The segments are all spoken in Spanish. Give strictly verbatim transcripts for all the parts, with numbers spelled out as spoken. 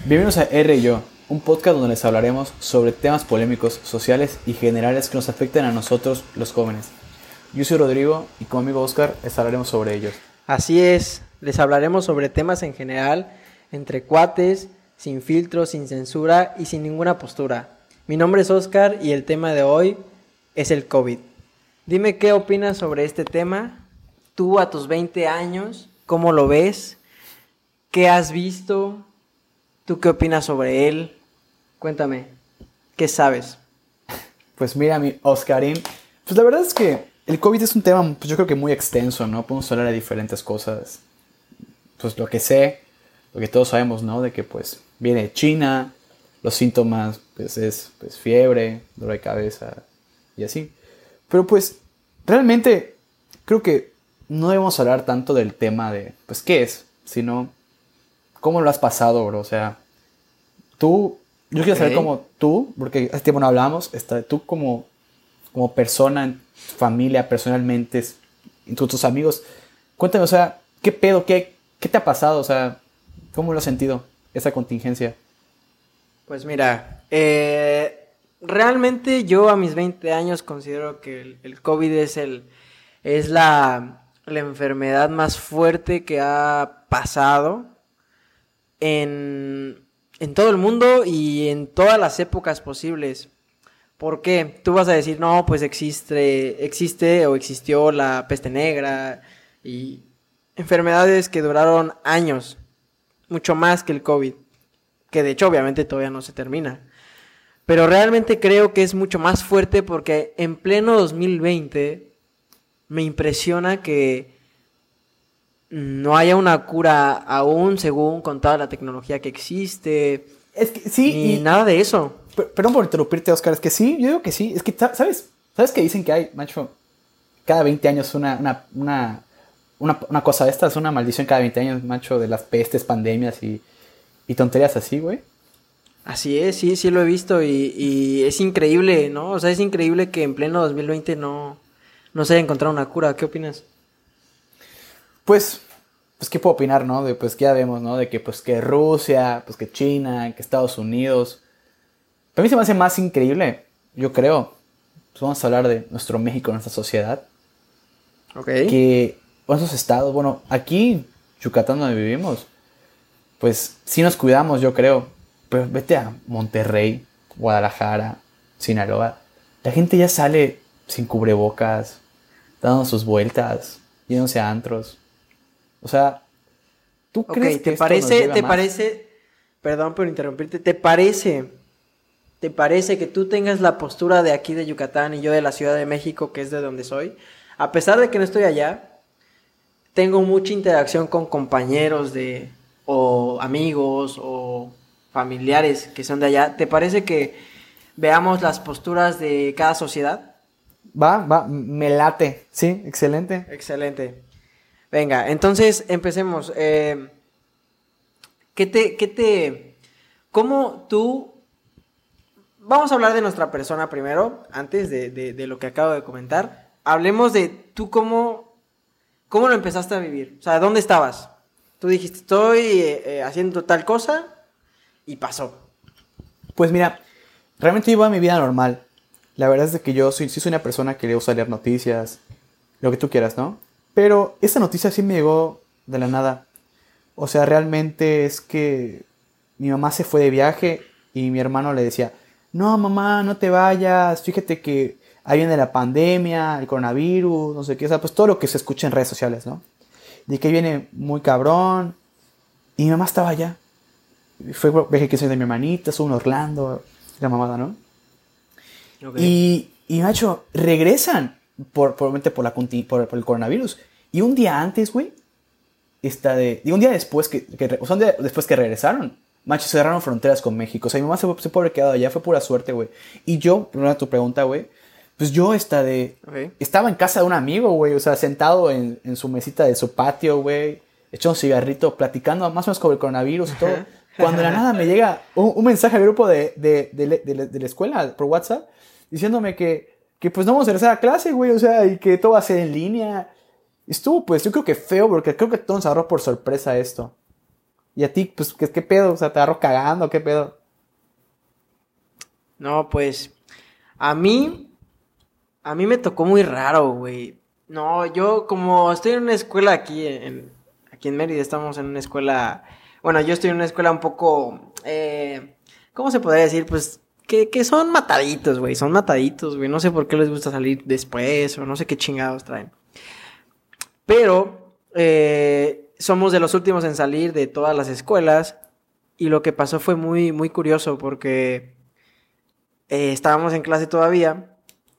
Bienvenidos a R y Yo, un podcast donde les hablaremos sobre temas polémicos, sociales y generales que nos afectan a nosotros, los jóvenes. Yo soy Rodrigo y con mi amigo Oscar les hablaremos sobre ellos. Así es, les hablaremos sobre temas en general, entre cuates, sin filtros, sin censura y sin ninguna postura. Mi nombre es Oscar y el tema de hoy es el COVID. Dime qué opinas sobre este tema, tú a tus veinte años, ¿cómo lo ves? ¿Qué has visto? ¿Tú qué opinas sobre él? Cuéntame, ¿qué sabes? Pues mira, mi Oscarín, pues la verdad es que el COVID es un tema, pues yo creo que muy extenso, ¿no? Podemos hablar de diferentes cosas. Pues lo que sé, lo que todos sabemos, ¿no? De que pues viene de China, los síntomas pues es pues fiebre, dolor de cabeza y así. Pero pues realmente creo que no debemos hablar tanto del tema de pues qué es, sino cómo lo has pasado, bro. O sea, tú, yo quiero saber Ok. cómo tú, porque hace tiempo no hablamos, está, tú como, como persona, en tu familia, personalmente, entre tus amigos, cuéntame, o sea, ¿qué pedo? ¿Qué, qué te ha pasado? O sea, ¿cómo lo has sentido, esa contingencia? Pues mira, eh, realmente yo a mis veinte años considero que el, el COVID es, el, es la, la enfermedad más fuerte que ha pasado en, en todo el mundo y en todas las épocas posibles. ¿Por qué? Tú vas a decir, no, pues existe, existe o existió la peste negra y enfermedades que duraron años, mucho más que el COVID, que de hecho obviamente todavía no se termina. Pero realmente creo que es mucho más fuerte porque en pleno dos mil veinte me impresiona que no haya una cura aún según con toda la tecnología que existe, Es que sí, ni y, nada de eso. per- perdón por interrumpirte, Oscar, es que sí, yo digo que sí, es que, sa- ¿sabes? ¿Sabes que dicen que hay, macho, cada veinte años una, una, una, una, una cosa de estas, una maldición cada veinte años, macho, de las pestes, pandemias y, y tonterías así, güey? Así es, sí, sí lo he visto y, y es increíble, ¿no? O sea, es increíble que en pleno dos mil veinte no, no se haya encontrado una cura. ¿Qué opinas? Pues, pues, ¿qué puedo opinar, no? De, pues, que ya vemos, ¿no? De que, pues, que Rusia, pues, que China, que Estados Unidos. Para mí se me hace más increíble, yo creo. Pues vamos a hablar de nuestro México, nuestra sociedad. Ok. Que, bueno, esos estados, bueno, aquí, Yucatán, donde vivimos, pues, sí nos cuidamos, yo creo. Pero vete a Monterrey, Guadalajara, Sinaloa. La gente ya sale sin cubrebocas, dando sus vueltas, yéndose a antros. O sea, ¿tú Ok, crees que ¿te esto nos parece, lleva te más? parece, perdón por interrumpirte, ¿te parece, te parece que tú tengas la postura de aquí de Yucatán y yo de la Ciudad de México, que es de donde soy? A pesar de que no estoy allá, tengo mucha interacción con compañeros de, o amigos, o familiares que son de allá. ¿Te parece que veamos las posturas de cada sociedad? Va, va, me late. Sí, excelente. Excelente. Venga, entonces empecemos. Eh, ¿qué te, qué te, cómo tú, vamos a hablar de nuestra persona primero, antes de, de, de lo que acabo de comentar. Hablemos de tú cómo, cómo lo empezaste a vivir. O sea, ¿dónde estabas? Tú dijiste, estoy eh, eh, haciendo tal cosa y pasó. Pues mira, realmente yo iba a mi vida normal. La verdad es de que yo soy, sí soy una persona que le gusta leer noticias, lo que tú quieras, ¿no? Pero esta noticia sí me llegó de la nada. O sea, realmente es que mi mamá se fue de viaje y mi hermano le decía, no, mamá, no te vayas, fíjate que ahí viene la pandemia, el coronavirus, no sé qué, o sea, pues todo lo que se escucha en redes sociales, ¿no? De que viene muy cabrón. Y mi mamá estaba allá. Fue viaje que soy de mi hermanita, estuvo en Orlando, la mamada, ¿no? Ok. Y, y macho, regresan por, probablemente por, la, conti- por, por el coronavirus. Y un día antes, güey, está de, y un día después que, que re- o sea, un día después que regresaron, macho, cerraron fronteras con México. O sea, mi mamá se fue, se fue haber quedado allá, fue pura suerte, güey. Y yo, primero a tu pregunta, güey, pues yo está de, Ok. estaba en casa de un amigo, güey, o sea, sentado en, en su mesita de su patio, güey, echando un cigarrito, platicando más o menos sobre el coronavirus y todo. Ajá. Cuando de la nada me llega un, un mensaje al grupo de, de, de, de, de, de la escuela por WhatsApp diciéndome que, que pues no vamos a regresar a clase, güey, o sea, y que todo va a ser en línea. Estuvo, pues, yo creo que feo, porque creo que todo nos agarró por sorpresa esto. Y a ti, pues, ¿qué, qué pedo? O sea, ¿te agarro cagando? ¿Qué pedo? No, pues, a mí, a mí me tocó muy raro, güey. No, yo como estoy en una escuela aquí en, aquí en Mérida, estamos en una escuela, bueno, yo estoy en una escuela un poco, eh, ¿cómo se podría decir? Pues, que, que son mataditos, güey, son mataditos, güey. No sé por qué les gusta salir después o no sé qué chingados traen. Pero, eh, somos de los últimos en salir de todas las escuelas y lo que pasó fue muy, muy curioso porque... Eh, estábamos en clase todavía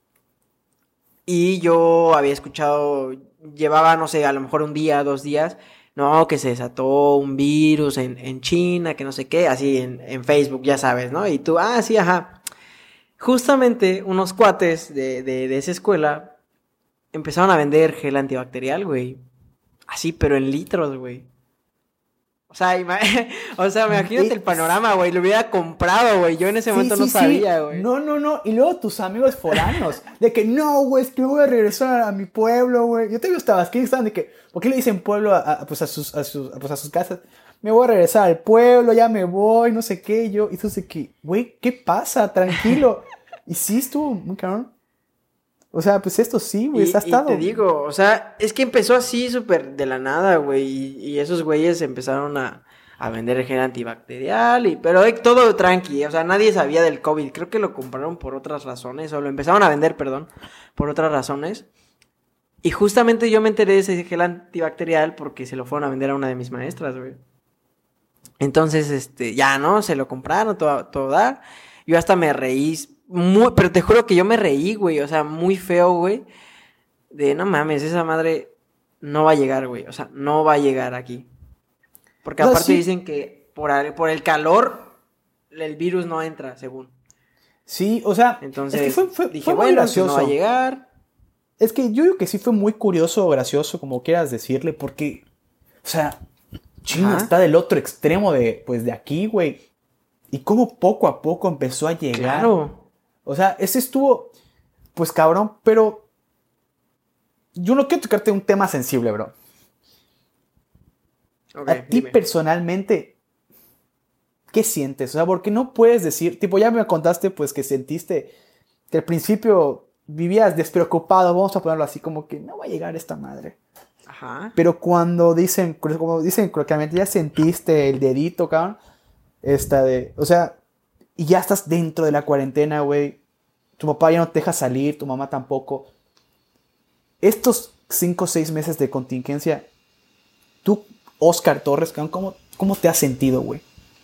y yo había escuchado, llevaba, no sé, a lo mejor un día, dos días, no, que se desató un virus en, en China, que no sé qué, así en, en Facebook, ya sabes, ¿no? Y tú, ah, sí, ajá. Justamente unos cuates de, de, de esa escuela empezaron a vender gel antibacterial, güey. Así, pero en litros, güey. O sea, ima- o sea, imagínate el panorama, güey. Lo hubiera comprado, güey. Yo en ese Sí, momento sí, no sí. sabía, güey. No, no, no. Y luego tus amigos foranos. De que no, güey, es que voy a regresar a mi pueblo, güey. Yo te veo, estabas aquí, estaban de que, ¿por qué le dicen pueblo a, a, pues a, sus, a, sus, pues a sus casas? Me voy a regresar al pueblo, ya me voy, no sé qué. Y yo, y tú de que, güey, ¿qué pasa? Tranquilo. Y sí, estuvo muy cabrón. O sea, pues esto sí, güey, Y, está y estado. te digo, o sea, es que empezó así súper de la nada, güey. Y, y esos güeyes empezaron a, a vender gel antibacterial. Y, pero eh, todo tranqui, o sea, nadie sabía del COVID. Creo que lo compraron por otras razones. O lo empezaron a vender, perdón, por otras razones. Y justamente yo me enteré de ese gel antibacterial porque se lo fueron a vender a una de mis maestras, güey. Entonces, este, ya, ¿no? Se lo compraron, todo, todo dar. Yo hasta me reí, muy, pero te juro que yo me reí, güey. O sea, muy feo, güey. De, no mames, esa madre no va a llegar, güey. O sea, no va a llegar aquí. Porque O sea, aparte sí, dicen que por, el- por el calor, el virus no entra, según. sí, o sea, es que Entonces, fue, fue, dije, fue muy bueno, entonces no va a gracioso. llegar. Es que yo digo que sí fue muy curioso o gracioso, como quieras decirle, porque, o sea, China Ajá. está del otro extremo de, pues, de aquí, güey. Y cómo poco a poco empezó a llegar. Claro. O sea, ese estuvo, pues, cabrón, pero yo no quiero tocarte un tema sensible, bro. Ok, A ti dime. personalmente, ¿qué sientes? O sea, porque no puedes decir, tipo, ya me contaste, pues, que sentiste que al principio vivías despreocupado, vamos a ponerlo así, como que no va a llegar esta madre. Ajá. Pero cuando dicen, como dicen coloquialmente, ya sentiste el dedito, cabrón, esta de, o sea, y ya estás dentro de la cuarentena, güey. Tu papá ya no te deja salir, tu mamá tampoco. Estos cinco o seis meses de contingencia, tú, Oscar Torres, cabrón, ¿cómo, cómo te has sentido, güey?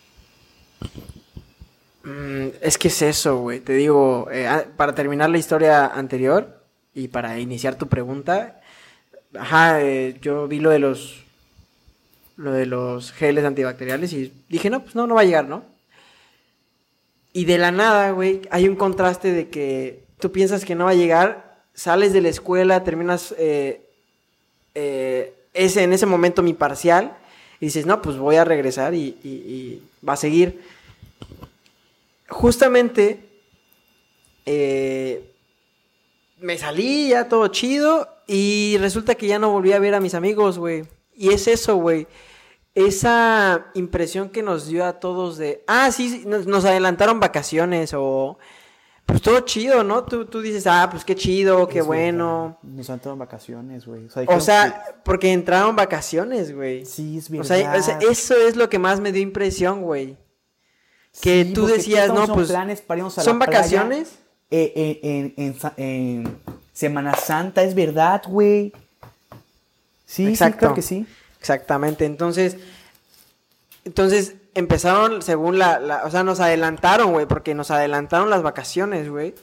Mm, es que es eso, güey. Te digo, eh, a- para terminar la historia anterior y para iniciar tu pregunta, ajá, eh, yo vi lo de los, lo de los geles antibacteriales y dije, no, pues no, no va a llegar, ¿no? Y de la nada, güey, hay un contraste de que tú piensas que no va a llegar, sales de la escuela, terminas eh, eh, ese, en ese momento mi parcial y dices, no, pues voy a regresar y, y- y va a seguir. Justamente eh, me salí ya todo chido y resulta que ya no volví a ver a mis amigos, güey. Y es eso, güey. Esa impresión que nos dio a todos de, ah, sí, sí, nos, nos adelantaron vacaciones o, pues todo chido, ¿no? Tú, tú dices, ah, pues qué chido, qué Es bueno. verdad. Nos han tomado vacaciones, güey. O sea, O dijeron sea, porque entraron vacaciones, güey. que sí, es O sea, o sea, verdad. eso es lo que más me dio impresión, güey. Que Sí, tú porque decías, estamos no, en pues, planes para irnos a ¿son la playa, vacaciones? eh, eh, en, en Sa- en Semana Santa, es verdad, güey. Sí, sí, Exacto. claro que sí. Exactamente. Entonces, entonces empezaron según la, la- o sea, nos adelantaron, güey, porque nos adelantaron las vacaciones, güey.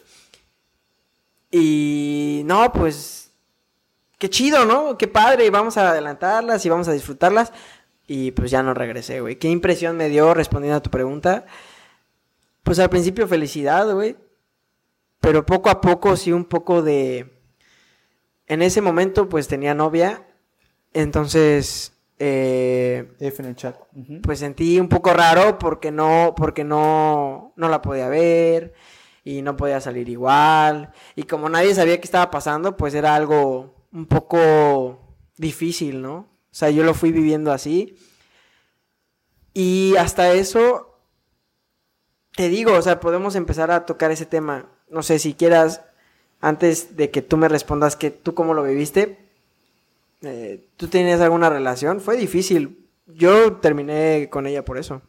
Y no, pues, qué chido, ¿no? Qué padre, vamos a adelantarlas y vamos a disfrutarlas. Y pues ya no regresé, güey. ¿Qué impresión me dio respondiendo a tu pregunta? Pues al principio felicidad, güey. Pero poco a poco sí un poco de... En ese momento pues tenía novia. Entonces... Eh, F en el chat. Ujú. pues sentí un poco raro porque no, porque no, no la podía ver y no podía salir igual. Y como nadie sabía qué estaba pasando, pues era algo un poco difícil, ¿no? O sea, yo lo fui viviendo así. Y hasta eso, te digo, o sea, podemos empezar a tocar ese tema. No sé, si quieras, antes de que tú me respondas que tú cómo lo viviste, eh, ¿tú tenías alguna relación? Fue difícil. Yo terminé con ella por eso.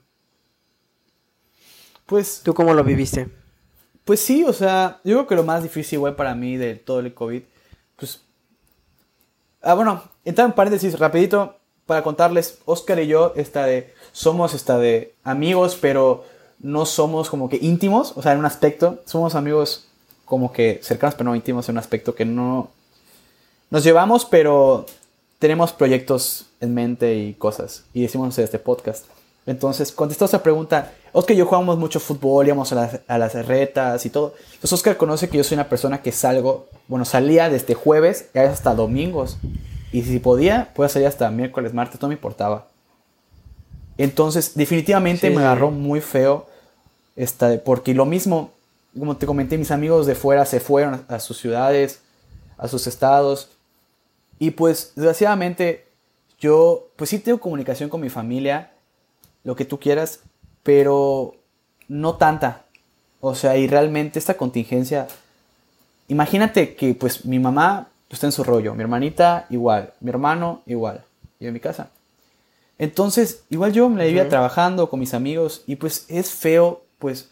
Pues, ¿Tú cómo lo viviste? pues sí, o sea, yo creo que lo más difícil, güey, para mí de todo el COVID, pues... Ah, bueno, entrar en paréntesis rapidito para contarles, Oscar y yo, esta de, somos esta de amigos, pero no somos como que íntimos, o sea, en un aspecto, somos amigos como que cercanos, pero no íntimos en un aspecto que no... Nos llevamos, pero tenemos proyectos en mente y cosas, y decimos hacer este podcast. Entonces, contestando esa pregunta, Oscar y yo jugamos mucho fútbol, íbamos a las, a las retas y todo. Entonces, Oscar conoce que yo soy una persona que salgo, bueno, salía desde jueves y hasta domingos. Y si podía, podía salir hasta miércoles, martes, no me importaba. Entonces, definitivamente Sí. me agarró muy feo, esta, porque lo mismo, como te comenté, mis amigos de fuera se fueron a, a sus ciudades, a sus estados. Y pues, desgraciadamente, yo, pues sí tengo comunicación con mi familia, lo que tú quieras, pero no tanta. O sea, y realmente esta contingencia, imagínate que pues mi mamá pues, está en su rollo, mi hermanita igual, mi hermano igual, y en mi casa. Entonces, igual yo me la vivía Ujú. trabajando con mis amigos y pues es feo, pues,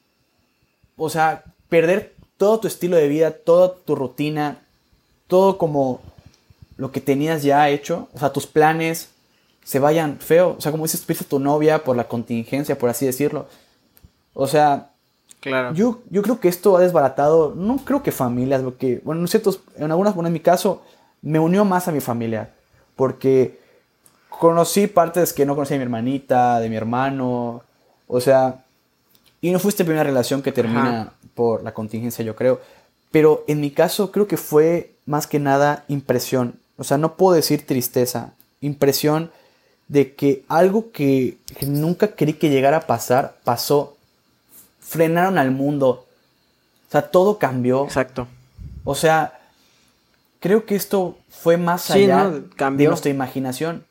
o sea, perder todo tu estilo de vida, toda tu rutina, todo como lo que tenías ya hecho, o sea, tus planes se vayan feo. O sea, como dices, perdiste a tu novia por la contingencia, por así decirlo. O sea, Claro. yo, yo creo que esto ha desbaratado, no creo que familias, porque, bueno, en ciertos, en algunas, bueno, en mi caso, me unió más a mi familia, porque conocí partes que no conocía de mi hermanita, de mi hermano, o sea, y no fuiste la primera relación que termina Ajá. por la contingencia, yo creo. Pero en mi caso creo que fue más que nada impresión. O sea, no puedo decir tristeza. Impresión de que algo que, que nunca creí que llegara a pasar, pasó. Frenaron al mundo. O sea, todo cambió. Exacto. O sea, creo que esto fue más Sí, allá ¿no? de Cambió. nuestra imaginación.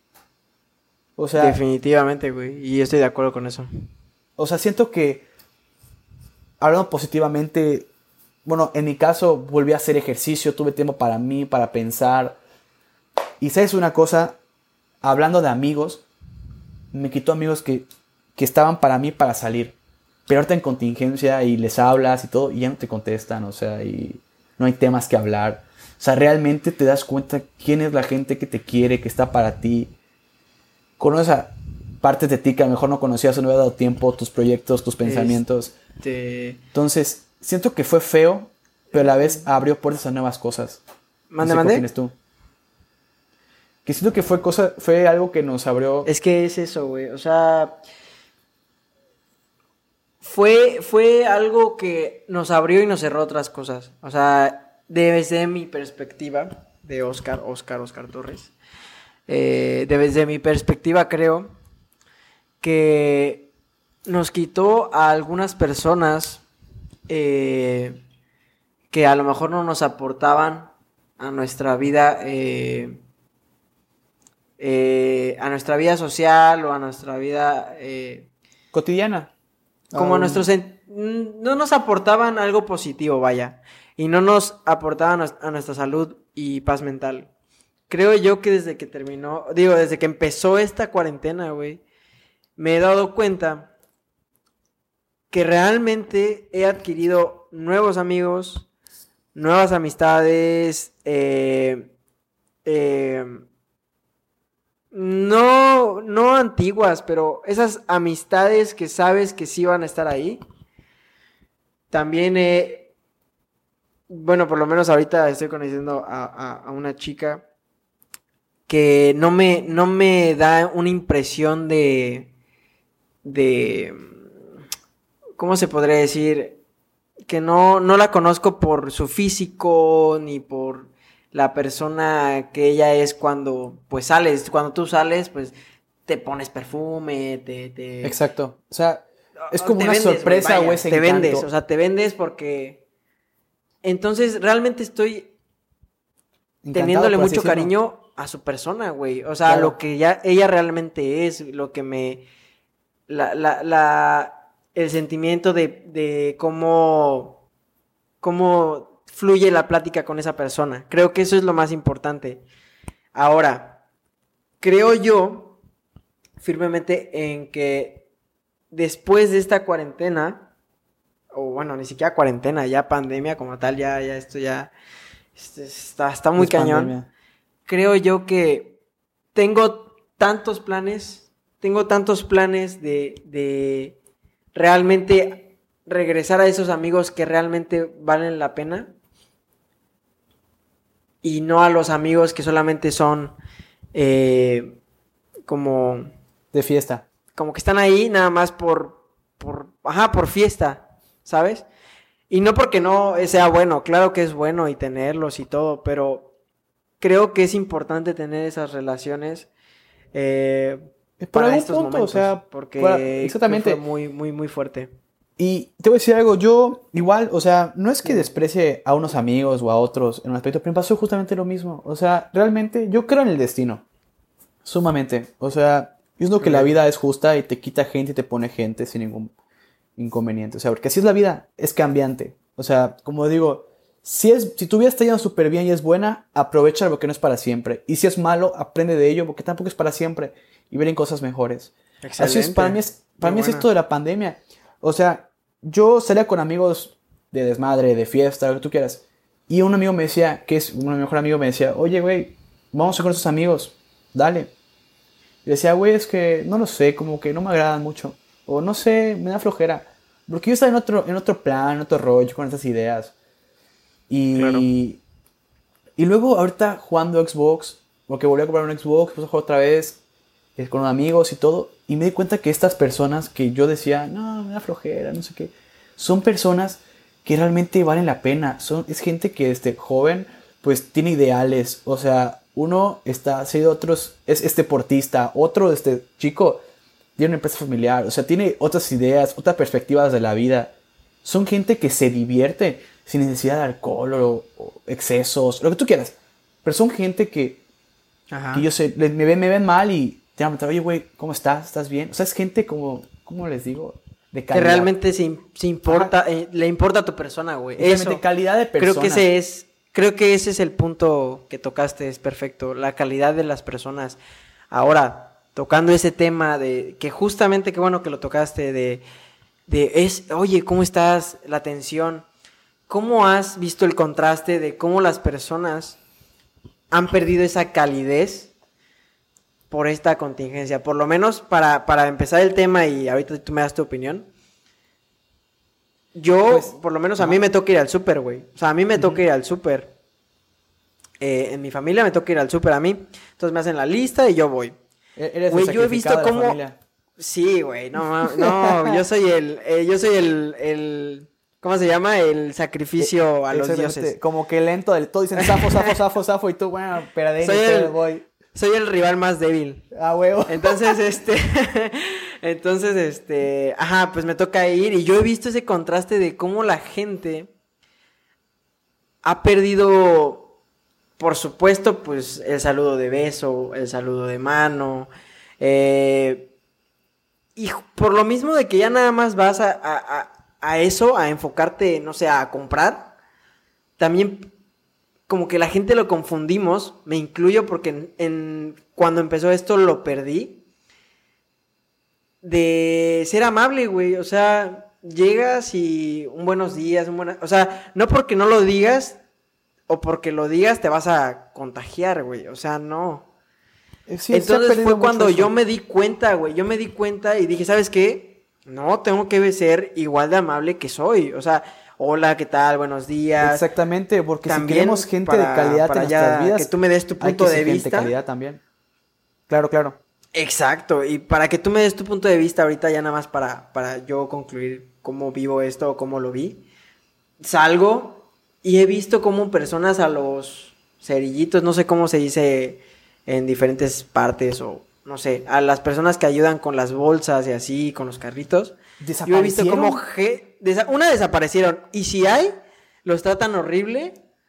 O sea, Definitivamente, güey. Y yo estoy de acuerdo con eso. o sea, siento que, hablando positivamente, bueno, en mi caso volví a hacer ejercicio, tuve tiempo para mí, para pensar. Y sabes una cosa, hablando de amigos, me quitó amigos que, que estaban para mí para salir. Pero ahorita en contingencia y les hablas y todo, y ya no te contestan, o sea, y no hay temas que hablar. O sea, realmente te das cuenta quién es la gente que te quiere, que está para ti. Conoces a partes de ti que a lo mejor no conocías o no había dado tiempo, tus proyectos, tus pensamientos. Este... Entonces, siento que fue feo, pero a la vez abrió puertas a nuevas cosas. ¿Mande, No sé qué mande? opinas tú. Que siento que fue cosa, fue algo que nos abrió. Es que es eso, güey. O sea, fue, fue algo que nos abrió y nos cerró otras cosas. O sea, desde mi perspectiva, de Oscar, Oscar, Oscar Torres, eh, desde mi perspectiva creo que nos quitó a algunas personas eh, que a lo mejor no nos aportaban a nuestra vida, eh, eh, a nuestra vida social o a nuestra vida eh, Cotidiana. como Um, nuestros sen- no nos aportaban algo positivo, vaya, y no nos aportaban a, a nuestra salud y paz mental. Creo yo que desde que terminó, digo, desde que empezó esta cuarentena, güey, me he dado cuenta que realmente he adquirido nuevos amigos, nuevas amistades, eh, eh, no, no antiguas, pero esas amistades que sabes que sí van a estar ahí. También he, bueno, por lo menos ahorita estoy conociendo a, a, a una chica que no me, no me da una impresión de, de, ¿cómo se podría decir? Que no, no la conozco por su físico, ni por la persona que ella es cuando, pues sales, cuando tú sales, pues te pones perfume, te... te Exacto. O sea, es como te una vendes, sorpresa güey, o vaya, ese te encanto. vendes, o sea, te vendes porque... Entonces, realmente estoy Encantado, teniéndole por así mucho decirlo. cariño a su persona, güey. O sea, Claro. lo que ya ella realmente es, lo que me... La, la, la, el sentimiento de, de cómo, cómo fluye la plática con esa persona. Creo que eso es lo más importante. Ahora, creo yo firmemente en que después de esta cuarentena, o bueno, ni siquiera cuarentena, ya pandemia como tal, ya, ya esto ya este, está, está muy Es cañón. pandemia. Creo yo que tengo tantos planes, tengo tantos planes de, de realmente regresar a esos amigos que realmente valen la pena y no a los amigos que solamente son eh, como, De fiesta. como que están ahí nada más por, por, ajá, por fiesta, ¿sabes? Y no porque no sea bueno, claro que es bueno y tenerlos y todo, pero creo que es importante tener esas relaciones eh, Por para algún estos punto, momentos, o sea, porque para- creo que exactamente. fue muy, muy, muy fuerte. Y te voy a decir algo, yo igual, o sea, no es que Dime. desprecie a unos amigos o a otros en un aspecto, pero me pasó justamente lo mismo. O sea, realmente yo creo en el destino, sumamente. O sea, yo siento que la Ok. vida es justa y te quita gente y te pone gente sin ningún inconveniente. O sea, porque así es la vida, es cambiante. O sea, como digo, si, es, si tu vida está yendo súper bien y es buena, aprovecha porque no es para siempre. Y si es malo, aprende de ello porque tampoco es para siempre y vienen cosas mejores. Así es, para mí es, para Muy mí es buena. esto de la pandemia. O sea, yo salía con amigos de desmadre, de fiesta, lo que tú quieras. Y un amigo me decía, que es un mejor amigo, me decía, oye, güey, vamos a con esos amigos, dale. Y decía, güey, es que no lo sé, como que no me agradan mucho. O no sé, me da flojera. Porque yo estaba en otro, en otro plan, en otro rollo, con estas ideas. Claro. Y, y luego ahorita jugando Xbox, porque volví a comprar un Xbox, puse a jugar otra vez eh, con amigos y todo. Y me di cuenta que estas personas que yo decía, no, me da flojera, no sé qué, son personas que realmente valen la pena. Son, es gente que este joven pues tiene ideales. O sea, uno está, sí, otros, es, es deportista, otro este chico tiene una empresa familiar. O sea, tiene otras ideas, otras perspectivas de la vida. Son gente que se divierte sin necesidad de alcohol o, o excesos, lo que tú quieras. Pero son gente que, Ajá. que yo sé, le- me, ven, me ven mal y te van a preguntar, oye, güey, ¿cómo estás? ¿Estás bien? O sea, es gente como, ¿cómo les digo? De Que calidad. realmente se, im- se importa, eh, le importa a tu persona, güey. Exactamente, Eso. calidad de persona. Creo que ese es, creo que ese es el punto que tocaste, es perfecto. La calidad de las personas. Ahora, tocando ese tema de, que justamente, qué bueno que lo tocaste, de, de es, oye, ¿cómo estás? La atención. ¿Cómo has visto el contraste de cómo las personas han perdido esa calidez por esta contingencia? Por lo menos para, para empezar el tema y ahorita tú me das tu opinión. Yo, Pues, por lo menos a ajá. mí me toca ir al súper, güey. O sea, a mí me toca ir al súper. Eh, en mi familia me toca ir al súper a mí. Entonces me hacen la lista y yo voy. E- Eres Güey, el yo he visto sacrificado de la cómo... familia. Sí, güey, no, ma- no, yo soy el, eh, yo soy el, el, ¿cómo se llama? El sacrificio a los Exactamente, dioses. como que lento del todo. Dicen, zafo, zafo, zafo, zafo. Y tú, bueno, pero Soy de el- voy. Soy el rival más débil. Ah, huevo. Entonces, este, entonces, este, ajá, pues me toca ir y yo he visto ese contraste de cómo la gente ha perdido, por supuesto, pues el saludo de beso, el saludo de mano, eh, y por lo mismo de que ya nada más vas a, a, a, a eso, a enfocarte, no sé, a comprar, también como que la gente lo confundimos, me incluyo porque en, en, cuando empezó esto lo perdí, de ser amable, güey, o sea, llegas y un buenos días, un buena, o sea, no porque no lo digas o porque lo digas te vas a contagiar, güey, o sea, no. Sí, se ha Entonces perdido fue mucho cuando eso. yo me di cuenta, güey, yo me di cuenta y dije, ¿sabes qué? No, tengo que ser igual de amable que soy, o sea, hola, ¿qué tal? Buenos días. Exactamente, porque si También queremos gente para- de calidad para en ya nuestras vidas, que tú me des tu hay punto que de ser gente vista. calidad también. Claro, claro. Exacto, y para que tú me des tu punto de vista ahorita ya nada más para, para yo concluir cómo vivo esto o cómo lo vi. Salgo y he visto cómo personas a los cerillitos, no sé cómo se dice en diferentes partes o no sé, a las personas que ayudan con las bolsas y así, con los carritos. Yo he visto cómo ge- desa- una desaparecieron y si hay, los tratan horrible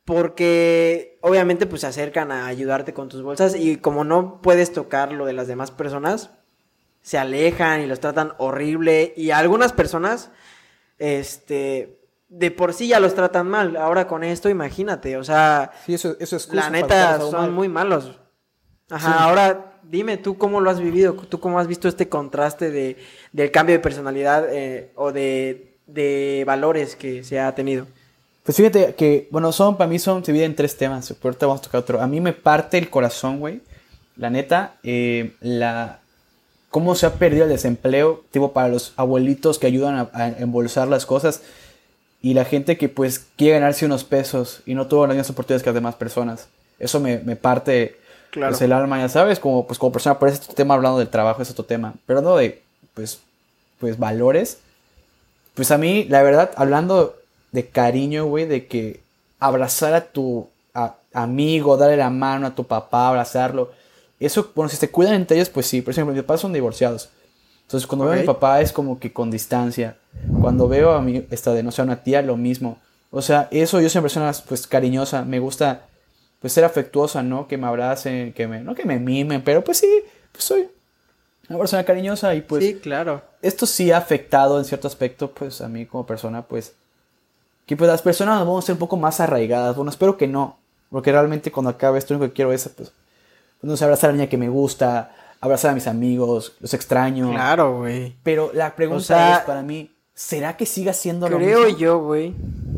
Porque obviamente pues se acercan a ayudarte con tus bolsas y como no puedes tocar lo de las demás personas, se alejan y los tratan horrible y a algunas personas, este, de por sí ya los tratan mal. Ahora con esto, imagínate, o sea, Sí, eso, eso es la neta son muy malos. Ajá, sí. Ahora dime tú cómo lo has vivido, tú cómo has visto este contraste de, del cambio de personalidad eh, o de, de valores que se ha tenido. Pues fíjate que, bueno, son, para mí son, se dividen en tres temas, pero ahorita vamos a tocar otro. A mí me parte el corazón, güey, la neta, eh, la... cómo se ha perdido el desempleo, tipo para los abuelitos que ayudan a, a embolsar las cosas y la gente que pues quiere ganarse unos pesos y no tuvo las mismas oportunidades que las demás personas. Eso me, me parte claro. Pues, el alma, ya sabes, como, pues, como persona, por este tema hablando del trabajo es otro tema, pero hablando de pues, pues valores, pues a mí, la verdad, hablando de cariño, güey, de que abrazar a tu a, amigo, darle la mano a tu papá, abrazarlo. Eso, bueno, si se cuidan entre ellos, pues sí. Por ejemplo, mis papás son divorciados. Entonces, cuando okay. veo a mi papá es como que con distancia. Cuando veo a mi, esta de, no sé, una tía, lo mismo. O sea, eso, yo soy una persona, pues, cariñosa. Me gusta, pues, ser afectuosa, ¿no? Que me abracen, que me, no que me mimen, pero pues sí, pues soy una persona cariñosa y pues... Sí, claro. Esto sí ha afectado en cierto aspecto, pues, a mí como persona, pues... Que pues las personas vamos a ser un poco más arraigadas. Bueno, espero que no. Porque realmente cuando acabe esto, lo único que quiero es, pues... No sé, abrazar a la niña que me gusta, abrazar a mis amigos, los extraño. Claro, güey. Pero la pregunta o sea, es para mí, ¿será que siga siendo lo mismo? Creo yo, güey.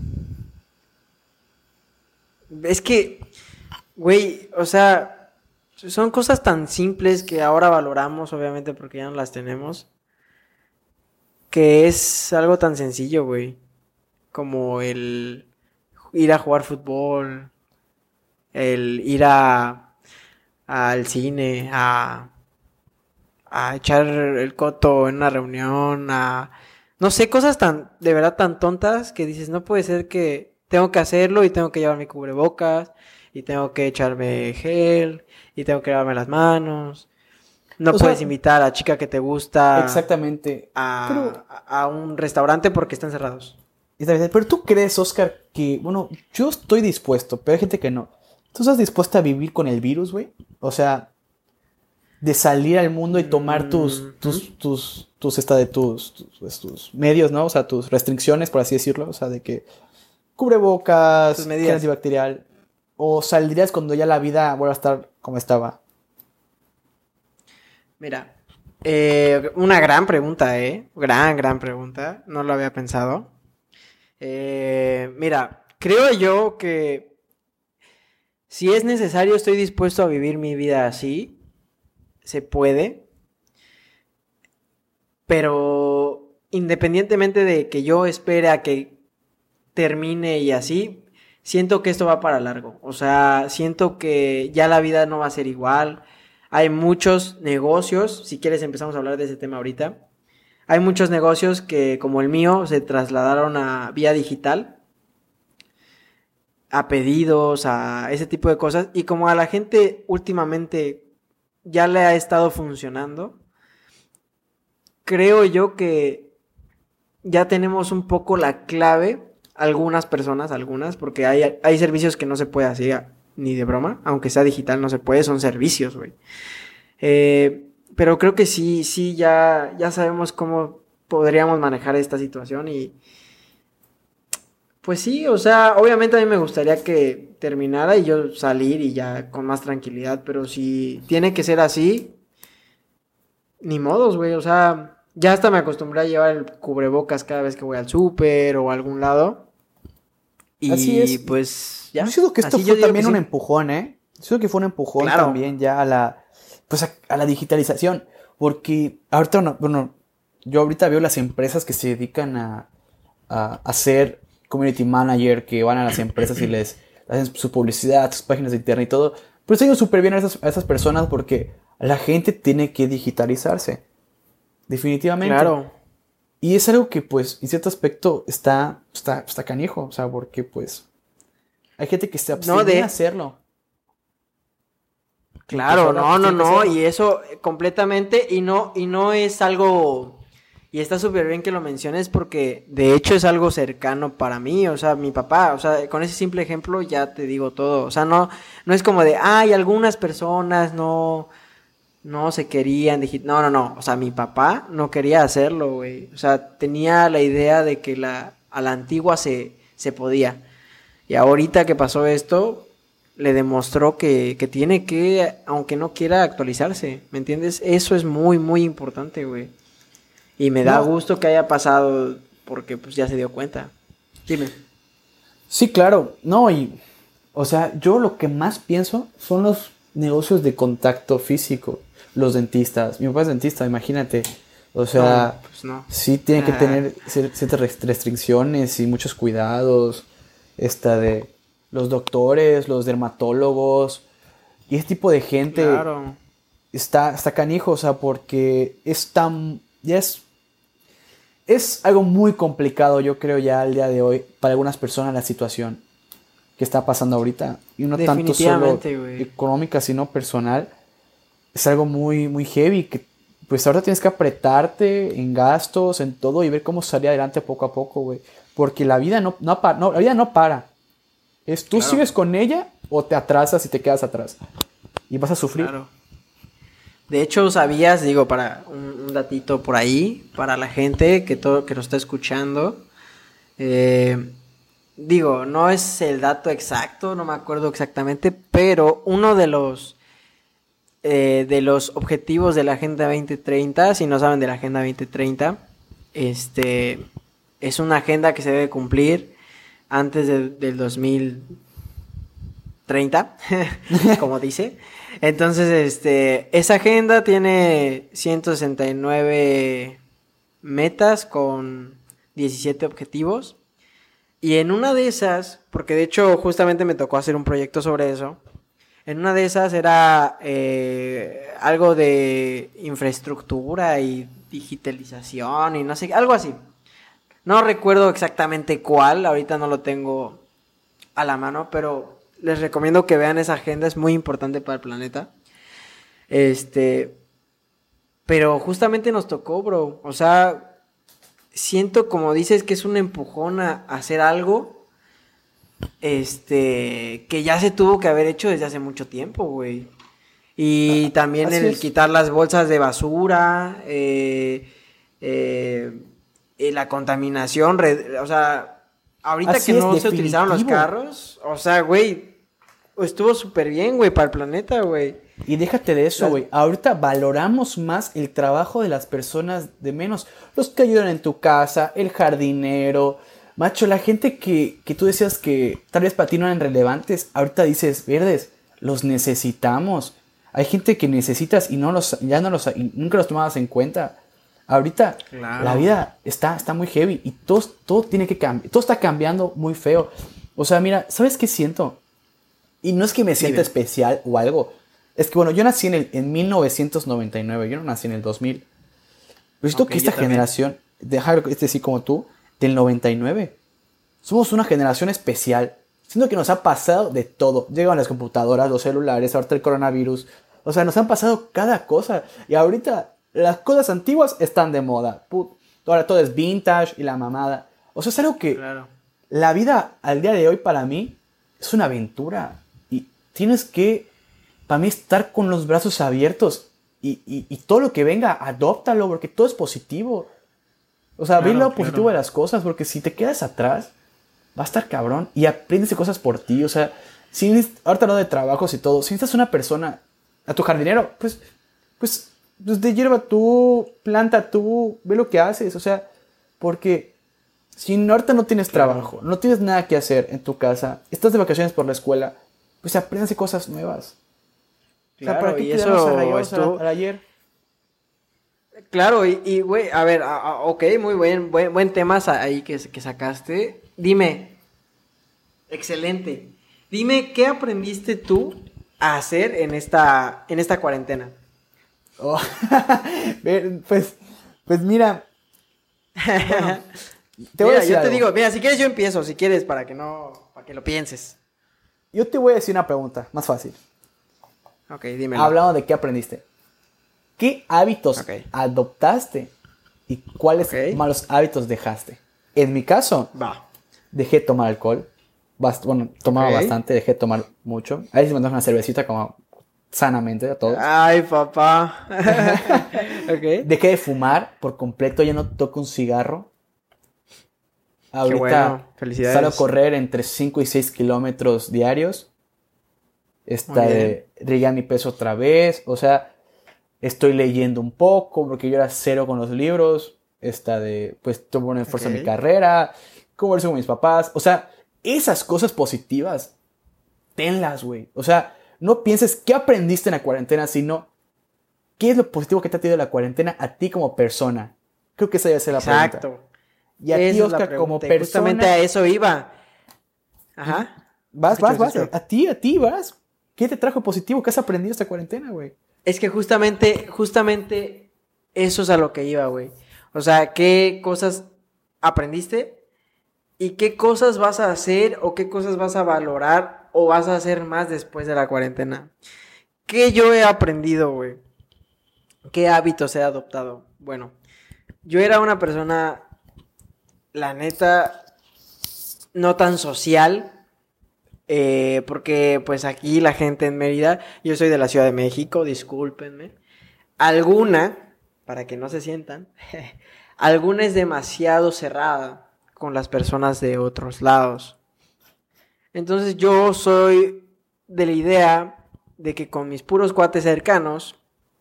Es que, güey, o sea, son cosas tan simples que ahora valoramos, obviamente, porque ya no las tenemos. Que es algo tan sencillo, güey. Como el ir a jugar fútbol, el ir a... al cine, a, a echar el coto en una reunión, a... No sé, cosas tan, de verdad tan tontas que dices, no puede ser que tengo que hacerlo y tengo que llevar mi cubrebocas y tengo que echarme gel y tengo que lavarme las manos. No o puedes sea, invitar a la chica que te gusta. Exactamente. A, pero, a, a un restaurante porque están cerrados. Pero tú crees, Oscar, que, bueno, yo estoy dispuesto, pero hay gente que no. ¿Tú estás dispuesta a vivir con el virus, güey? O sea, de salir al mundo y tomar tus, mm-hmm. tus, tus, tus, esta de tus, tus, tus medios, ¿no? O sea, tus restricciones, por así decirlo. O sea, de que cubrebocas, gel antibacterial. ¿O saldrías cuando ya la vida vuelva a estar como estaba? Mira, eh, una gran pregunta, ¿eh? Gran, gran pregunta. No lo había pensado. Eh, mira, creo yo que si es necesario, estoy dispuesto a vivir mi vida así. Se puede. Pero independientemente de que yo espere a que termine y así, siento que esto va para largo. O sea, siento que ya la vida no va a ser igual. Hay muchos negocios, si quieres empezamos a hablar de ese tema ahorita. Hay muchos negocios que, como el mío, se trasladaron a vía digital. A pedidos, a ese tipo de cosas. Y como a la gente últimamente ya le ha estado funcionando, creo yo que ya tenemos un poco la clave, algunas personas, algunas, porque hay, hay servicios que no se puede hacer ni de broma, aunque sea digital no se puede, son servicios, güey. Eh, pero creo que sí, sí, ya, ya sabemos cómo podríamos manejar esta situación y... Pues sí, o sea, obviamente a mí me gustaría que terminara y yo salir y ya con más tranquilidad, pero si tiene que ser así, ni modos, güey, o sea, ya hasta me acostumbré a llevar el cubrebocas cada vez que voy al súper o a algún lado. Y así es. Pues ya. Yo siento que esto así fue también un sí. empujón, ¿eh? Siento que fue un empujón claro. también ya a la, pues a, a la digitalización, porque ahorita, no, bueno, yo ahorita veo las empresas que se dedican a, a hacer community manager, que van a las empresas y les hacen su publicidad, sus páginas de internet y todo. Pero está yendo súper bien a esas, a esas personas porque la gente tiene que digitalizarse. Definitivamente. Claro. Y es algo que, pues, en cierto aspecto está, está, está canijo. O sea, porque, pues, hay gente que se abstiene no de... a hacerlo. Claro, no, no, no. Y eso completamente. Y no, y no es algo Y está súper bien que lo menciones porque de hecho es algo cercano para mí, o sea, mi papá, o sea, con ese simple ejemplo ya te digo todo, o sea, no, no es como de, ay, algunas personas no, no se querían, dije, no, no, no, o sea, mi papá no quería hacerlo, güey, o sea, tenía la idea de que la, a la antigua se, se podía, y ahorita que pasó esto, le demostró que, que tiene que, aunque no quiera actualizarse, ¿me entiendes? Eso es muy, muy importante, güey. Y me da No, gusto que haya pasado porque pues ya se dio cuenta. Dime. sí, claro, no, y, o sea, yo lo que más pienso son los negocios de contacto físico, los dentistas. Mi papá es dentista, imagínate. O No, sea, pues no. sí tiene que Ah, tener cier- ciertas rest- restricciones y muchos cuidados. Esta de los doctores, los dermatólogos y ese tipo de gente claro. está, está canijo, o sea, porque es tan, ya es Es algo muy complicado, yo creo, ya al día de hoy, para algunas personas la situación que está pasando ahorita. Y no tanto solo Definitivamente, güey. económica, sino personal. Es algo muy, muy heavy, que pues ahora tienes que apretarte en gastos, en todo, y ver cómo salir adelante poco a poco, güey. Porque la vida no, no, pa- no, la vida no para. Es tú Claro, sigues con ella o te atrasas y te quedas atrás. Y vas a sufrir. claro. De hecho, sabías, digo, para un, un datito por ahí, para la gente que todo, que nos está escuchando. eh, digo, no es el dato exacto, no me acuerdo exactamente, pero uno de los eh, de los objetivos de la Agenda veinte treinta, si no saben de la Agenda veinte treinta, este es una agenda que se debe cumplir antes de- del dos mil treinta, como dice. Entonces, este, esa agenda tiene ciento sesenta y nueve metas con diecisiete objetivos. Y en una de esas, porque de hecho justamente me tocó hacer un proyecto sobre eso, en una de esas era eh, algo de infraestructura y digitalización y no sé, algo así. No recuerdo exactamente cuál, ahorita no lo tengo a la mano, pero les recomiendo que vean esa agenda, es muy importante para el planeta. Este, pero justamente nos tocó, bro. O sea, siento como dices que es un empujón a, a hacer algo, este, que ya se tuvo que haber hecho desde hace mucho tiempo, güey. Y también Así el es. quitar las bolsas de basura, eh, eh, eh, la contaminación, re- o sea, ahorita que Así es, no se utilizaron los definitivo. carros, o sea, güey, estuvo súper bien, güey, para el planeta, güey. Y déjate de eso, Las- güey. Ahorita valoramos más el trabajo de las personas de menos. Los que ayudan en tu casa, el jardinero. Macho, la gente que, que tú decías que tal vez para ti no eran relevantes, ahorita dices, verdes, los necesitamos. Hay gente que necesitas y no los, ya no los, y nunca los tomabas en cuenta. Ahorita la Claro. vida está, está muy heavy y todo, todo tiene que cambiar. Todo está cambiando muy feo. O sea, mira, ¿sabes qué siento? Y no es que me sienta Dime. especial o algo. Es que, bueno, yo nací en, el, en mil novecientos noventa y nueve. Yo no nací en el dos mil. Pero siento Ok, que esta yo también. generación, déjame decir como tú, del noventa y nueve. Somos una generación especial. Siento que nos ha pasado de todo. Llegan las computadoras, los celulares, ahorita el coronavirus. O sea, nos han pasado cada cosa. Y ahorita las cosas antiguas están de moda. Put- ahora todo es vintage y la mamada. O sea, es algo que Claro. la vida al día de hoy para mí es una aventura. Y tienes que, para mí, estar con los brazos abiertos. Y, y- y todo lo que venga, adóptalo, porque todo es positivo. O sea, ve Claro, lo positivo claro. de las cosas, porque si te quedas atrás, va a estar cabrón. Y aprendes cosas por ti. O sea, si neces- ahorita no de trabajos y todo, si necesitas una persona, a tu jardinero, pues, pues, pues de hierba tú, planta tú, ve lo que haces. O sea, porque si no- ahorita no tienes Claro. trabajo, no tienes nada que hacer en tu casa, estás de vacaciones por la escuela, pues aprendes cosas nuevas. O sea, ¿para Claro, qué y quedarnos eso arraigados al, estuvo. al ayer? Claro, y, y, güey, a ver, a- a- ok, muy buen, buen, buen tema sa- ahí que, que sacaste. Dime, excelente. Dime, ¿qué aprendiste tú a hacer en esta, en esta cuarentena? Oh, Ver, pues, pues mira, bueno, te voy a Mira, decir yo te algo. digo, mira, si quieres yo empiezo, si quieres, para que no, para que lo pienses. Yo te voy a decir una pregunta, más fácil. Ok, dímelo. Hablando de qué aprendiste. ¿Qué hábitos Ok. adoptaste y cuáles Ok. malos hábitos dejaste. En mi caso, Va. dejé de tomar alcohol. Bast- bueno, tomaba Ok. bastante, dejé de tomar mucho. A veces me tomo una cervecita como sanamente a todos. Ay, papá. Ok. Dejé de fumar por completo, ya no toco un cigarro. Ahorita bueno, felicidades. salgo a correr entre cinco y seis kilómetros diarios. Está Muy de regué mi peso otra vez. O sea, estoy leyendo un poco porque yo era cero con los libros. Está de, pues, tomo un esfuerzo en mi Ok. carrera. Converso con mis papás. O sea, esas cosas positivas, tenlas, güey. O sea, no pienses qué aprendiste en la cuarentena, sino qué es lo positivo que te ha tenido la cuarentena a ti como persona. Creo que esa debe ser la pregunta. Exacto. Y a Esa ti, es la Oscar, como pregunta, y persona... justamente a eso iba. Ajá. Vas, Escucho, vas, vas. escucho. A ti, a ti, vas. ¿Qué te trajo positivo? ¿Qué has aprendido esta cuarentena, güey? Es que justamente, justamente eso es a lo que iba, güey. O sea, ¿qué cosas aprendiste? ¿Y qué cosas vas a hacer o qué cosas vas a valorar o vas a hacer más después de la cuarentena? ¿Qué yo he aprendido, güey? ¿Qué hábitos he adoptado? Bueno, yo era una persona, la neta, no tan social. Eh, porque pues aquí la gente en Mérida, yo soy de la Ciudad de México, discúlpenme. Alguna, para que no se sientan, alguna es demasiado cerrada con las personas de otros lados. Entonces yo soy de la idea de que con mis puros cuates cercanos,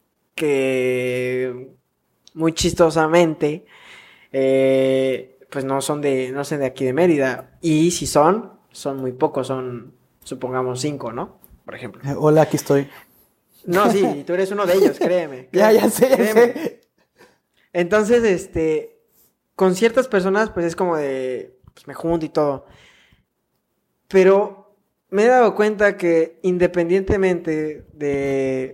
que muy chistosamente, eh, pues no son de, no son de aquí de Mérida. Y si son, son muy pocos, son, supongamos, cinco, ¿no? Por ejemplo. Eh, hola, aquí estoy. No, sí, tú eres uno de ellos, créeme. Ya, créeme, ya sé, ya créeme. sé. Entonces, este, con ciertas personas, pues es como de, pues me junto y todo. Pero me he dado cuenta que independientemente de,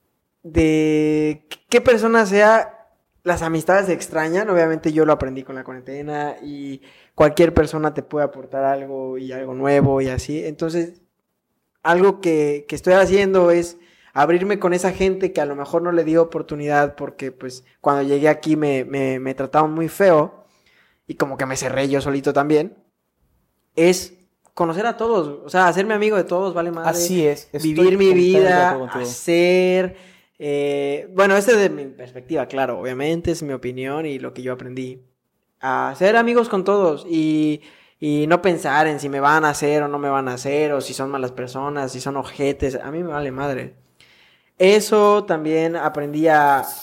de qué persona sea, las amistades se extrañan. Obviamente yo lo aprendí con la cuarentena y cualquier persona te puede aportar algo y algo nuevo y así. Entonces, algo que, que estoy haciendo es abrirme con esa gente que a lo mejor no le di oportunidad porque pues cuando llegué aquí me, me, me trataban muy feo y como que me cerré yo solito también. Es conocer a todos, o sea, hacerme amigo de todos, vale madre. Así es. Estoy Vivir mi completamente de vida, acuerdo contigo. hacer... eh, bueno, este es de mi perspectiva, claro, obviamente es mi opinión y lo que yo aprendí. A ser amigos con todos y, y no pensar en si me van a hacer o no me van a hacer, o si son malas personas, si son ojetes, a mí me vale madre. Eso también aprendí a, a,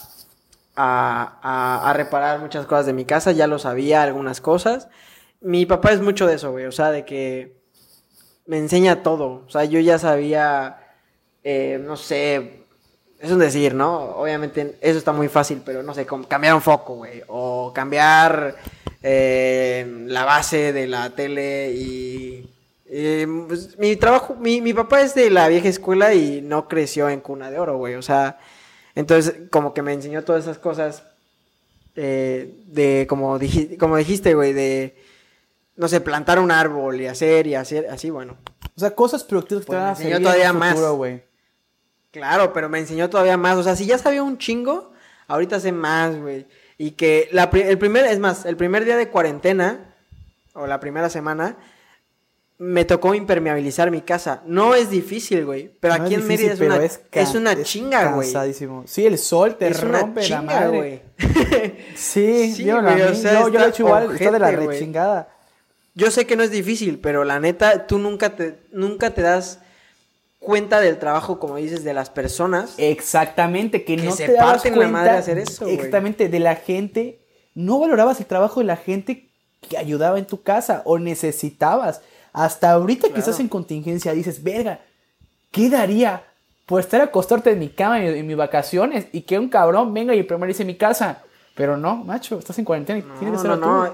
a, a reparar muchas cosas de mi casa, ya lo sabía, algunas cosas. Mi papá es mucho de eso, güey, o sea, de que me enseña todo, o sea, yo ya sabía, eh, no sé, es un decir, ¿no? Obviamente eso está muy fácil, pero no sé, como cambiar un foco, güey, o cambiar eh, la base de la tele y... Eh, pues, mi trabajo, mi, mi papá es de la vieja escuela y no creció en cuna de oro, güey, o sea, entonces como que me enseñó todas esas cosas eh, de, como, dij, como dijiste, güey, de, no sé, plantar un árbol y hacer y hacer, así, bueno. O sea, cosas productivas que Pues te van me a enseñó servir todavía en un más. futuro, güey. Claro, pero me enseñó todavía más, o sea, si ya sabía un chingo, ahorita sé más, güey, y que la, el primer, es más, el primer día de cuarentena, o la primera semana, me tocó impermeabilizar mi casa. No es difícil, güey. Pero No aquí es en difícil, Mérida es pero una, es, ca- es una es chinga, güey. cansadísimo. Sí, el sol te Es una rompe la chinga, madre. güey. Sí, Sí, yo, güey, la o mi- sea, yo, yo lo he está hecho igual, está de la ojete, güey. rechingada. Yo sé que no es difícil, pero la neta, tú nunca te, nunca te das cuenta del trabajo, como dices, de las personas. Exactamente, que, Que no se te dabas parten la cuenta. madre a hacer eso, güey. Exactamente, de la gente. No valorabas el trabajo de la gente que ayudaba en tu casa o necesitabas. Hasta ahorita que Claro. estás en contingencia dices, verga, ¿qué daría por estar acostarte en mi cama en, en mis vacaciones y que un cabrón venga y permanece en mi casa? Pero no, macho, estás en cuarentena y No, tienes que no, hacerlo no. tú.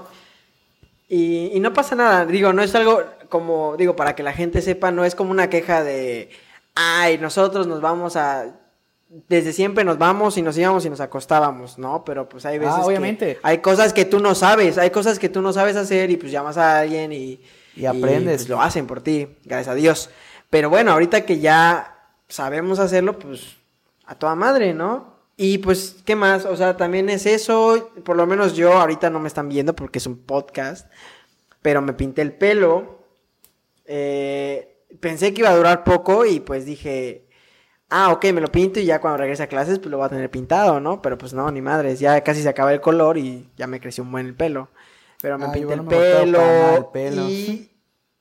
Y, y no pasa nada, digo, no es algo como, digo, para que la gente sepa, no es como una queja de, ay, nosotros nos vamos a, desde siempre nos vamos y nos íbamos y nos acostábamos, ¿no? Pero pues hay veces Ah, obviamente. que hay cosas que tú no sabes, hay cosas que tú no sabes hacer y pues llamas a alguien y, Y aprendes. pues, lo hacen por ti, gracias a Dios. Pero bueno, ahorita que ya sabemos hacerlo, pues a toda madre, ¿no? Y pues, ¿qué más? O sea, también es eso. Por lo menos yo, ahorita no me están viendo porque es un podcast. Pero me pinté el pelo. Eh, pensé que iba a durar poco y pues dije... Ah, ok, me lo pinto y ya cuando regrese a clases pues lo voy a tener pintado, ¿no? Pero pues no, ni madres. Ya casi se acaba el color y ya me creció un buen el pelo. Pero me Ay, pinté bueno, el me gustaba para nada el pelo, pelo. y...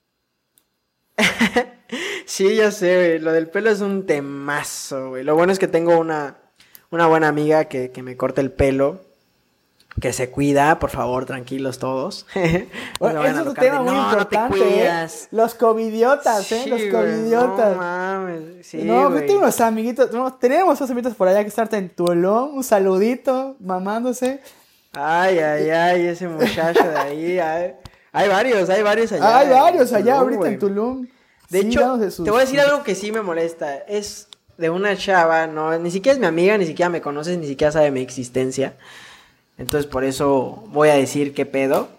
Sí, ya sé, güey. Lo del pelo es un temazo, güey. Lo bueno es que tengo una, una buena amiga que, que me corta el pelo. Que se cuida, por favor, tranquilos todos. No se Bueno, vayan eso a es un alocar de, tema muy no, no te importante, ¿eh? cuidas. Los covidiotas, ¿eh? Sí, Los güey, covidiotas. no mames. Sí, no, yo güey. tengo unos amiguitos, no, tenemos unos amiguitos por allá que están en Tulum, un saludito, mamándose. Ay, ay, ay, ese muchacho de ahí. Ay. Hay varios, hay varios allá. Hay varios en allá Tulum, ahorita güey. en Tulum. De Sí, hecho, dándose sus- te voy a decir algo que sí me molesta. Es de una chava, no, ni siquiera es mi amiga, ni siquiera me conoces, ni siquiera sabe mi existencia. Entonces por eso voy a decir qué pedo.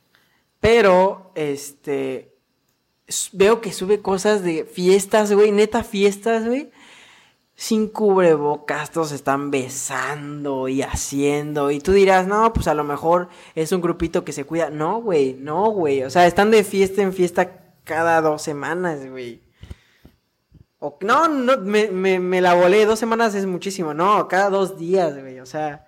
Pero, este, s- veo que sube cosas de fiestas, güey, neta fiestas, güey. Sin cubrebocas, todos se están besando y haciendo. Y tú dirás, no, pues a lo mejor es un grupito que se cuida. No, güey, no, güey. O sea, están de fiesta en fiesta cada dos semanas, güey. O, no, no, me, me, me la volé. Dos semanas es muchísimo. No, cada dos días, güey. O sea,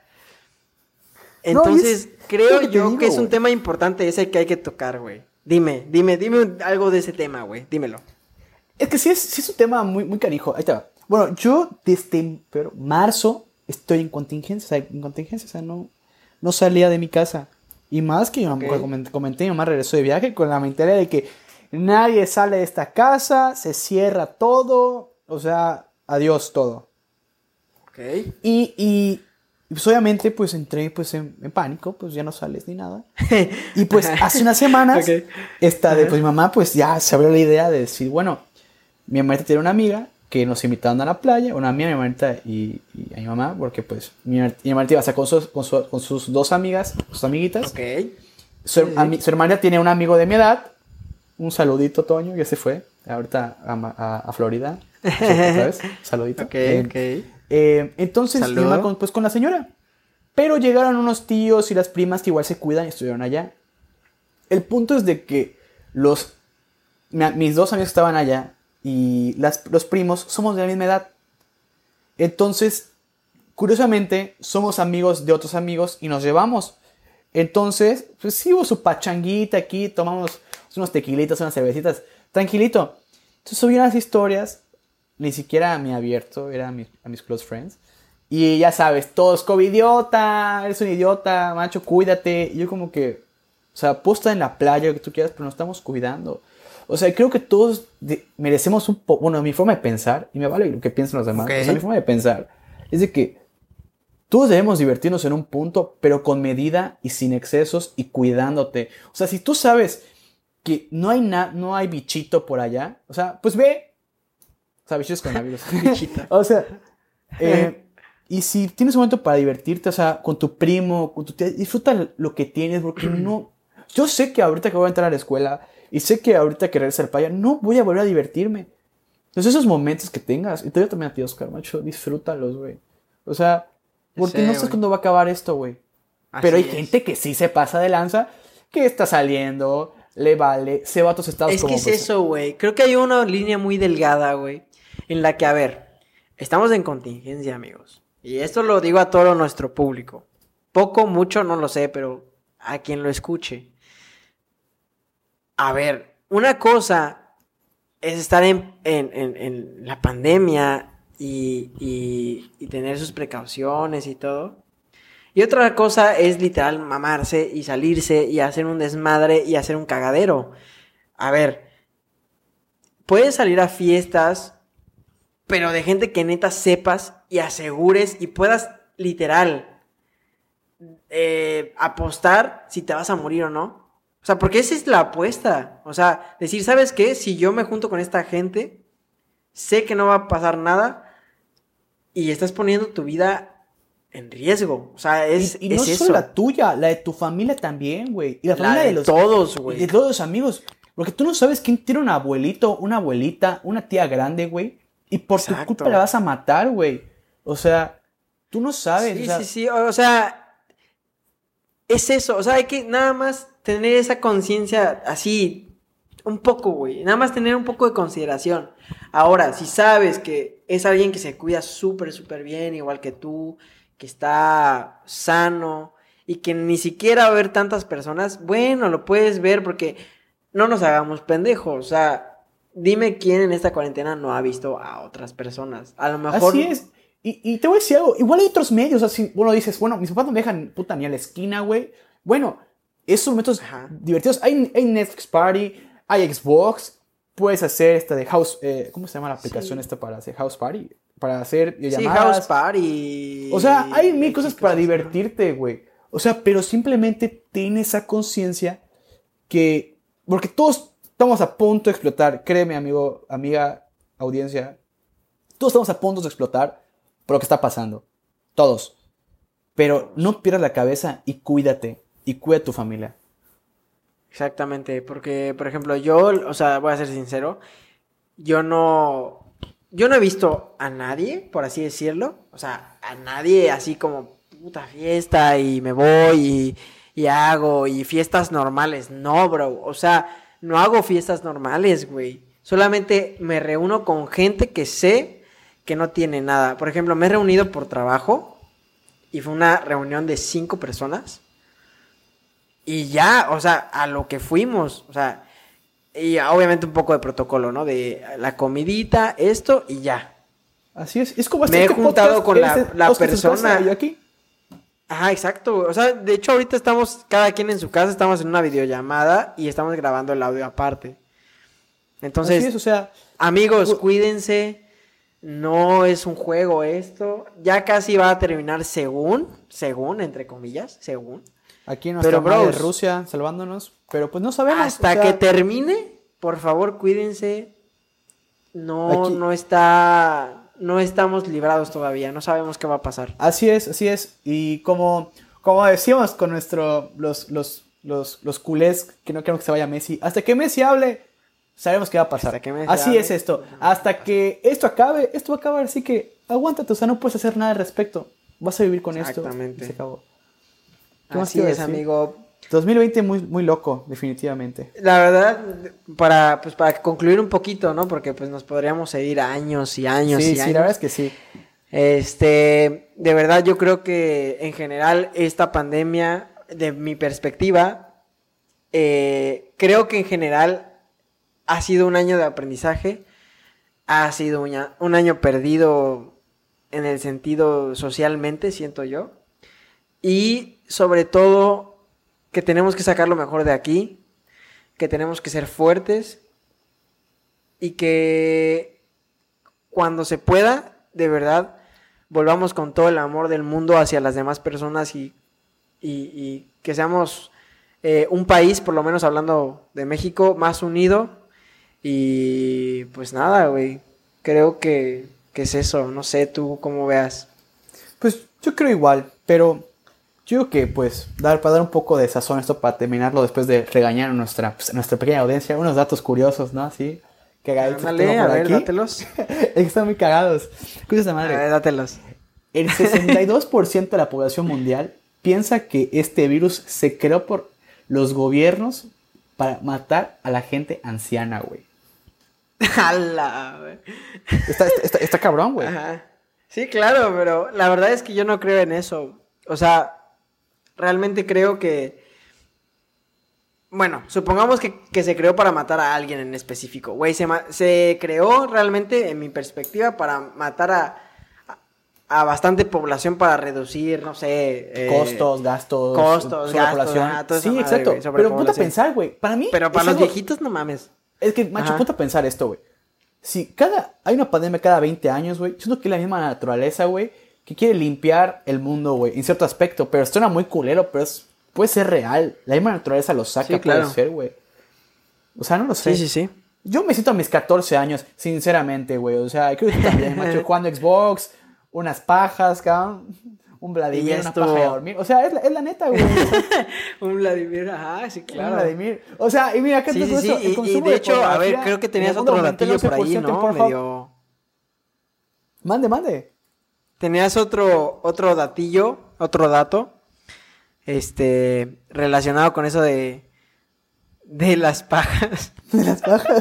No, y entonces es creo lo que te yo digo, que es un güey. tema importante ese que hay que tocar, güey. Dime, dime, dime algo de ese tema, güey. Dímelo. Es que sí es, sí es un tema muy, muy canijo. Ahí está. Bueno, yo desde pero, marzo estoy en contingencia, o sea, en contingencia, o sea, no, no salía de mi casa. Y más que yo Ok. comenté, comenté, mi mamá regresó de viaje con la mentalidad de que nadie sale de esta casa, se cierra todo, o sea, adiós todo. Ok. Y, y pues obviamente pues entré pues en, en pánico, pues ya no sales ni nada. Y pues hace unas semanas, Ok. esta de Ajá. pues mi mamá pues ya se abrió la idea de decir, bueno, mi hermanita tiene una amiga que nos invitaron a la playa, una mía, mi hermanita y, y a mi mamá, porque pues mi, her- mi hermanita iba a estar con sus, con, su- con sus dos amigas, sus amiguitas. Ok. Su, her- Sí, sí. ami- su hermana tiene un amigo de mi edad, un saludito, Toño, ya se fue, ahorita a, Ma- a- a Florida, otra vez, saludito. Ok, Eh, ok. eh, entonces, mi Saludo. mamá con, pues con la señora. Pero llegaron unos tíos y las primas que igual se cuidan y estuvieron allá. El punto es de que los, mi- mis dos amigos que estaban allá y las, los primos somos de la misma edad. Entonces, curiosamente, somos amigos de otros amigos y nos llevamos. Entonces, pues sí hubo su pachanguita aquí, tomamos unos tequilitas, unas cervecitas, tranquilito. Entonces subí unas historias, ni siquiera a mi abierto, era a, mi- a mis close friends. Y ya sabes, todos, covidiota, eres un idiota, macho, cuídate. Y yo como que, o sea, puedo estar en la playa, lo que tú quieras, pero nos estamos cuidando. O sea, creo que todos de- merecemos un poco, bueno, mi forma de pensar, y me vale lo que piensen los demás, Ok. o sea, mi forma de pensar es de que todos debemos divertirnos en un punto, pero con medida y sin excesos y cuidándote. O sea, si tú sabes que no hay, na no hay bichito por allá, o sea, pues ve. O sea, bichitos con amigos. Bichito. O sea, eh, y si tienes un momento para divertirte, o sea, con tu primo, con tu tía, disfruta lo que tienes, porque no... Yo sé que ahorita que voy a entrar a la escuela, y sé que ahorita que regrese al playa, no voy a volver a divertirme. Entonces esos momentos que tengas, y te digo también a ti, Oscar, macho, disfrútalos, güey. O sea, porque sé, no sabes güey. cuándo va a acabar esto, güey. Así Pero hay es. gente que sí se pasa de lanza, que está saliendo, le vale, se va a otros estados Es como... que es pues, eso, güey. Creo que hay una línea muy delgada, güey. En la que, a ver, estamos en contingencia, amigos. Y esto lo digo a todo nuestro público. Poco, mucho, no lo sé, pero a quien lo escuche. A ver, una cosa es estar en, en- en- en la pandemia y, y- y tener sus precauciones y todo. Y otra cosa es literal mamarse y salirse y hacer un desmadre y hacer un cagadero. A ver, puedes salir a fiestas, pero de gente que neta sepas y asegures y puedas literal eh, apostar si te vas a morir o no. O sea, porque esa es la apuesta. O sea, decir, ¿sabes qué? Si yo me junto con esta gente, sé que no va a pasar nada y estás poniendo tu vida en riesgo. O sea, es, y, y no es solo eso. la tuya, la de tu familia también, güey. Y la La familia de de los... todos, y güey. de todos los amigos. Porque tú no sabes quién tiene un abuelito, una abuelita, una tía grande, güey. Y por Exacto. tu culpa la vas a matar, güey. O sea, Tú no sabes. Sí, o sea, sí, sí. O sea, es eso. O sea, hay que nada más tener esa conciencia así, un poco, güey. Nada más tener un poco de consideración. Ahora, si sabes que es alguien que se cuida súper, súper bien, igual que tú, que está sano y que ni siquiera va a haber tantas personas, bueno, lo puedes ver porque no nos hagamos pendejos. O sea, dime quién en esta cuarentena no ha visto a otras personas. A lo mejor... Así es. Y, y te voy a decir algo. Igual hay otros medios. Así, bueno, dices, bueno, mis papás no me dejan puta ni a la esquina, güey. Bueno, esos momentos Ajá. divertidos. Hay, hay Netflix Party, hay Xbox. Puedes hacer esta de House. Eh, ¿Cómo se llama la aplicación Sí. esta para hacer House Party? Para hacer Sí, llamadas. House Party. O sea, hay mil X cosas para cosas, divertirte, güey. O sea, pero simplemente ten esa conciencia que... Porque todos estamos a punto de explotar. Créeme, amigo, amiga, audiencia. Todos estamos a punto de explotar por lo que está pasando. Todos. Pero no pierdas la cabeza y cuídate. Y cuida a tu familia. Exactamente, porque, por ejemplo, yo, o sea, voy a ser sincero, yo no, yo no he visto a nadie, por así decirlo, o sea, a nadie así como puta fiesta y me voy y, y hago y fiestas normales, no, bro, o sea, no hago fiestas normales, güey, solamente me reúno con gente que sé que no tiene nada. Por ejemplo, me he reunido por trabajo y fue una reunión de cinco personas. Y ya, o sea, a lo que fuimos, o sea, y obviamente un poco de protocolo, ¿no? De la comidita, esto y ya. Así es. Es como Me he juntado con la- eres- la Oscar en su persona- casa y yo aquí. Ajá, exacto, güey. O sea, de hecho ahorita estamos, cada quien en su casa, estamos en una videollamada y estamos grabando el audio aparte. Entonces, Así es, o sea... amigos, u- cuídense, no es un juego esto, ya casi va a terminar según, según, entre comillas, según. Aquí nuestra Pero, madre bros, Rusia salvándonos. Pero pues no sabemos. hasta o sea, que termine, por favor, cuídense. No, Aquí- no está, no estamos librados todavía, no sabemos qué va a pasar. Así es, así es. Y como, como decíamos con nuestro, los, los, los, los culés que no queremos que se vaya Messi, hasta que Messi hable, sabemos qué va a pasar. Hasta que Messi Así hable, es esto. no, Hasta no que esto acabe, esto va a acabar. Así que aguántate, o sea, no puedes hacer nada al respecto. Vas a vivir con esto. Exactamente. Y se acabó. ¿Qué más Así te iba a es, decir? amigo. dos mil veinte muy, muy loco, definitivamente. La verdad, para, pues, para concluir un poquito, ¿no? Porque pues nos podríamos seguir años y años Sí, y sí, años. la verdad es que sí. Este, de verdad yo creo que en general esta pandemia, de mi perspectiva, eh, creo que en general ha sido un año de aprendizaje, ha sido un, a- un año perdido en el sentido socialmente, siento yo, y sobre todo que tenemos que sacar lo mejor de aquí, que tenemos que ser fuertes y que cuando se pueda, de verdad, volvamos con todo el amor del mundo hacia las demás personas y, y, y que seamos eh, un país, por lo menos hablando de México, más unido. Y pues nada, güey, creo que, que es eso, no sé, tú cómo veas. Pues yo creo igual, pero yo creo que pues dar, para dar un poco de sazón a esto para terminarlo después de regañar a nuestra, pues, a nuestra pequeña audiencia, unos datos curiosos, ¿no? Así, cagaditos que Ándale, tengo a por ver, aquí. dátelos. Es que están muy cagados. Escucha esta A madre. ver, dátelos. El sesenta y dos por ciento de la población mundial piensa que este virus se creó por los gobiernos para matar a la gente anciana, güey. Ala, güey. Está, está, está, está cabrón, güey. Ajá. Sí, claro, pero la verdad es que yo no creo en eso. O sea, realmente creo que... Bueno, supongamos que, que se creó para matar a alguien en específico. Güey, se, ma- se creó realmente, en mi perspectiva, para matar a, a, a bastante población para reducir, no sé... eh, Costos, gastos, costos, sobrepoblación. gastos, ajá, toda esa Sí, madre, exacto. güey, Pero ponte a sobrepoblación. pensar, güey. Para mí. Pero para es los algo- viejitos, no mames. Es que, macho, Ajá. ponte a pensar esto, güey. Si cada, hay una pandemia cada veinte años, güey, siento que es la misma naturaleza, güey, que quiere limpiar el mundo, güey, en cierto aspecto, pero suena muy culero, pero es, puede ser real. La misma naturaleza lo saca, Sí, claro. puede ser, güey. O sea, no lo sé. Sí, sí, sí. Yo me siento a mis catorce años, sinceramente, güey. O sea, creo que tú también, macho, jugando Xbox, unas pajas, cabrón, un Vladimir, Y una esto- paja de dormir. O sea, es la, es la neta, güey. Un Vladimir, ajá, sí, Un claro. Vladimir. O sea, y mira, acá Sí, te sí, digo sí, esto, el y- y, consumo de hecho, a ver, pornografía creo que en tenías el mundo otro aumentó el datillo por once por ahí, ciento en ¿no? Pornhub. Medio... Mande, mande. tenías otro, otro datillo, otro dato, este, relacionado con eso de, de las pajas. De las pajas.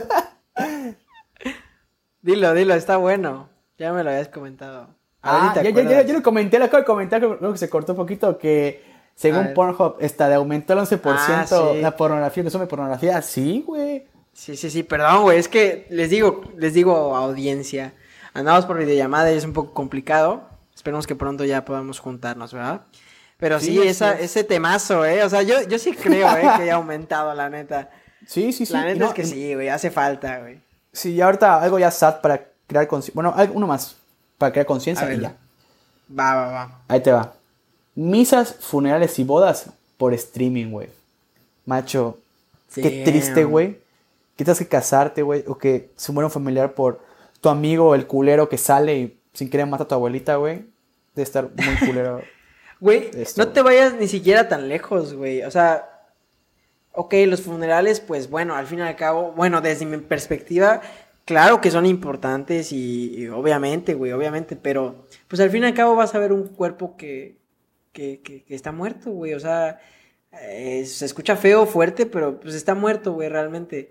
Dilo, dilo, está bueno. Ya me lo habías comentado. Ah, ya, ya, ya, yo lo comenté, lo acabo de comentar, creo que se cortó un poquito, que según Pornhub, está de aumentó el once por ciento ah, sí. la pornografía, el consumo de pornografía. Sí, güey. Sí, sí, sí, perdón, güey, es que les digo, les digo audiencia, andamos por videollamada y es un poco complicado. Esperemos que pronto ya podamos juntarnos, ¿verdad? Pero sí, sí esa, ese temazo, ¿eh? O sea, yo, yo sí creo, ¿eh? Que haya aumentado, la neta. Sí, sí, sí. La neta no, es que sí, güey, hace falta, güey. Sí, y ahorita algo ya sad para crear conciencia. Bueno, uno más, para crear conciencia y ya. Va, va, va. Ahí te va. Misas, funerales y bodas por streaming, güey. Macho, sí, qué triste, güey. Que tengas que casarte, güey, o que se muera un familiar por tu amigo, el culero que sale y sin querer mata a tu abuelita, güey. Debe estar muy culero. Güey, no te vayas ni siquiera tan lejos, güey. O sea, ok, los funerales, pues bueno, al fin y al cabo, bueno, desde mi perspectiva, claro que son importantes y, y obviamente, güey, obviamente, pero pues al fin y al cabo vas a ver un cuerpo que, que, que, que está muerto, güey. O sea, eh, se escucha feo, fuerte, pero pues está muerto, güey, realmente.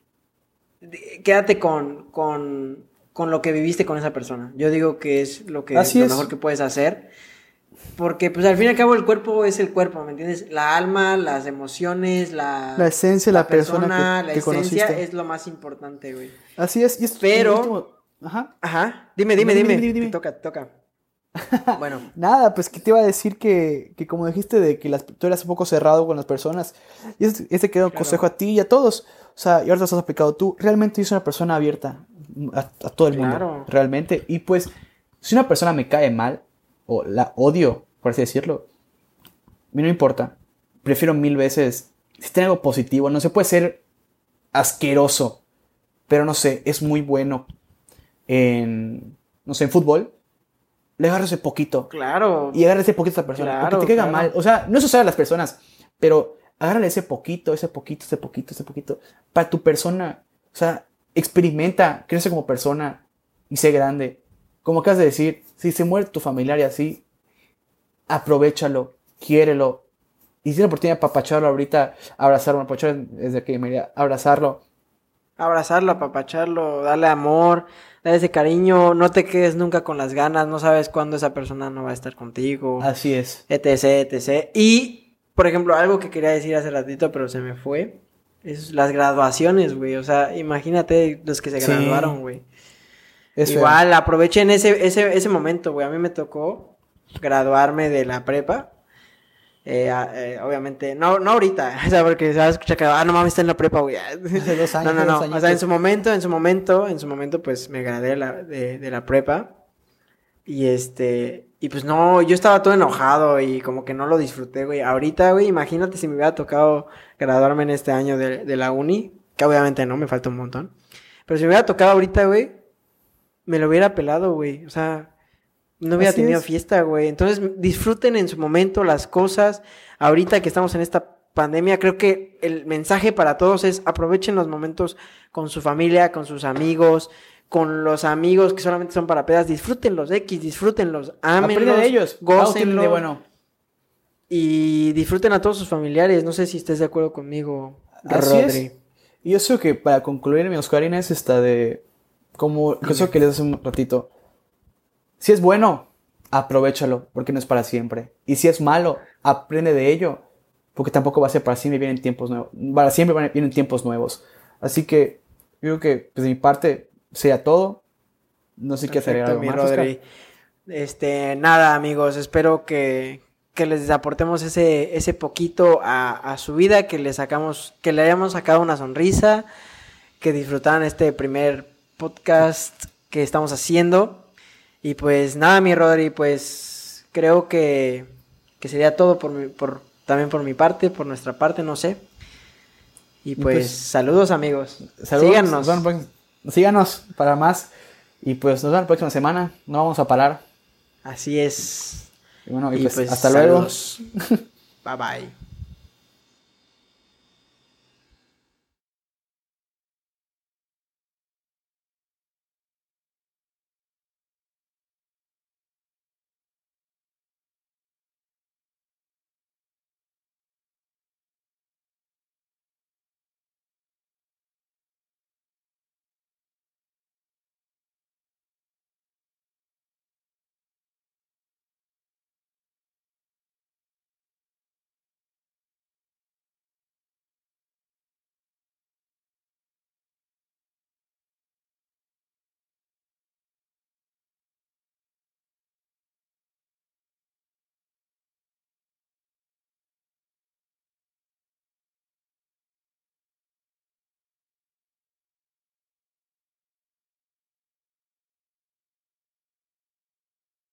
Quédate con, con, con lo que viviste con esa persona. Yo digo que es lo que Así lo es. mejor que puedes hacer. Porque, pues, al fin y al cabo, el cuerpo es el cuerpo, ¿me entiendes? La alma, las emociones, la... La esencia, la, la persona, persona que, la que esencia conociste. es lo más importante, güey. Así es. Y es Pero... último... Ajá. Ajá. Dime, dime, dime. dime, dime, dime. Te toca, te toca. Bueno. Nada, pues que te iba a decir que, que como dijiste de que las, tú eras un poco cerrado con las personas. Y este, este queda un claro. consejo a ti y a todos. O sea, y ahora te has aplicado tú. Realmente yo soy una persona abierta a, a todo el claro. mundo. Realmente. Y pues, si una persona me cae mal, o la odio, por así decirlo, a mí no importa. Prefiero mil veces, si tiene algo positivo, no se puede ser asqueroso, pero no sé, es muy bueno en, no sé, en fútbol. Le agarro ese poquito. Claro. Y agarra ese poquito a esa persona. Claro, porque te caiga claro. mal. O sea, no es usar a las personas, pero agárrale ese poquito, ese poquito, ese poquito, ese poquito. Para tu persona. O sea, experimenta, crece como persona y sé grande. Como acabas de decir, si se muere tu familiar y así, aprovéchalo, quiérelo. Y si tienes la oportunidad de apapacharlo ahorita, abrazarlo, apapacharlo desde que me iría, abrazarlo. Abrazarlo, apapacharlo, darle amor, darle ese cariño, no te quedes nunca con las ganas, no sabes cuándo esa persona no va a estar contigo. Así es. Etc, etcétera. Y, por ejemplo, algo que quería decir hace ratito, pero se me fue, es las graduaciones, güey. O sea, imagínate los que se Sí. graduaron, güey. Es Igual, feo. aprovechen ese, ese, ese momento, güey. A mí me tocó graduarme de la prepa. Eh, eh, obviamente, no, no ahorita, o sea, porque se va a escuchar que, ah, no mames, está en la prepa, güey. Hace dos años. No, no, no, dos o sea, en su momento, en su momento, en su momento, pues, me gradué de la, de, de la prepa. Y este, y pues no, yo estaba todo enojado y como que no lo disfruté, güey. Ahorita, güey, imagínate si me hubiera tocado graduarme en este año de, de la uni, que obviamente no, me falta un montón. Pero si me hubiera tocado ahorita, güey, me lo hubiera pelado, güey, o sea... No hubiera Así tenido es. fiesta, güey. Entonces, disfruten en su momento las cosas. Ahorita que estamos en esta pandemia, creo que el mensaje para todos es aprovechen los momentos con su familia, con sus amigos, con los amigos que solamente son para pedas. Disfrútenlos, X, disfrútenlos, ámenlos, Aprende de ellos. gócenlos. De bueno. Y disfruten a todos sus familiares. No sé si estés de acuerdo conmigo, Así Rodri. es. Y yo creo que para concluir, mi Oscarina, es esta de... Como eso que les hace un ratito. Si es bueno, aprovéchalo, porque no es para siempre. Y si es malo, aprende de ello, porque tampoco va a ser para siempre, vienen tiempos nuevos. Para siempre vienen tiempos nuevos. Así que, yo creo que pues, de mi parte sea todo. No sé qué hacer algo mi más, Rodri. Oscar. Este, nada, amigos, espero que, que les aportemos ese, ese poquito a, a su vida, que le sacamos, que le hayamos sacado una sonrisa, que disfrutaran este primer podcast que estamos haciendo. Y pues nada, mi Rodri, pues creo que, que sería todo por mi, por, también por mi parte, por nuestra parte, no sé. Y pues, y pues saludos, amigos. Saludos, síganos. Nos vemos, síganos para más. Y pues nos vemos la próxima semana. No vamos a parar. Así es. Y bueno, y, y pues, pues hasta saludos. luego. Bye bye.